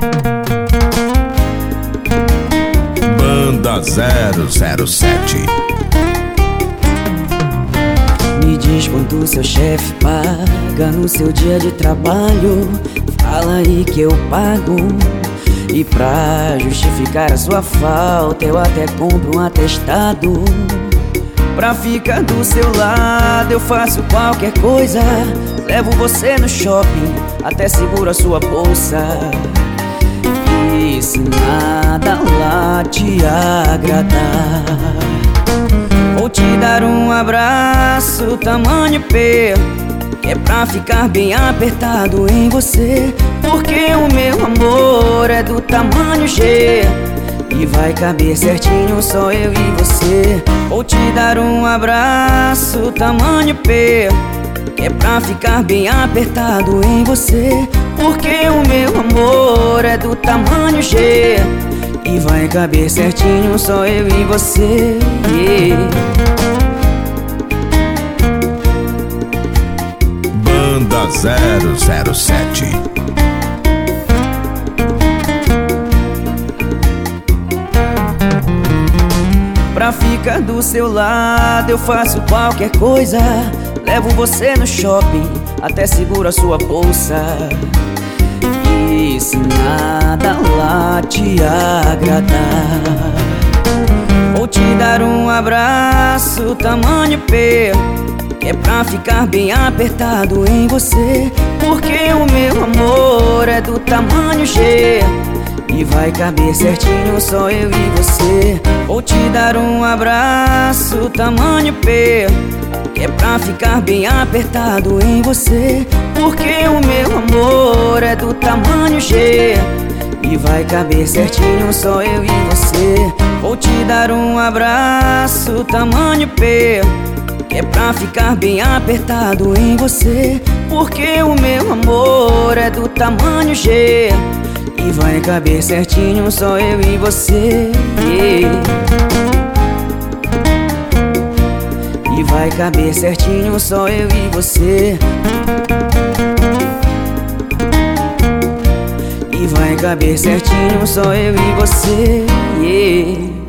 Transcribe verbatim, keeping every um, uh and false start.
Banda zero zero sete. Me diz quanto seu chefe paga no seu dia de trabalho. Fala aí que eu pago. E pra justificar a sua falta eu até compro um atestado. Pra ficar do seu lado eu faço qualquer coisa. Levo você no shopping, até seguro a sua bolsa. E se nada lá te agradar, vou te dar um abraço tamanho P, que é pra ficar bem apertado em você. Porque o meu amor é do tamanho G e vai caber certinho só eu e você. Vou te dar um abraço tamanho P, que é pra ficar bem apertado em você. Porque o meu amor é do tamanho G e vai caber certinho só eu e você. Yeah. Banda zero zero sete. Pra ficar do seu lado eu faço qualquer coisa. Levo você no shopping, até seguro a sua bolsa. E se nada lá te agradar, vou te dar um abraço tamanho P, que é pra ficar bem apertado em você. Porque o meu amor é do tamanho G e vai caber certinho só eu e você. Vou te dar um abraço tamanho P, que é pra ficar bem apertado em você. Porque o meu amor é do tamanho G e vai caber certinho só eu e você. Vou te dar um abraço tamanho P, que é pra ficar bem apertado em você. Porque o meu amor é do tamanho G e vai caber certinho só eu e você. Yeah. E vai caber certinho só eu e você. E vai caber certinho só eu e você. Yeah.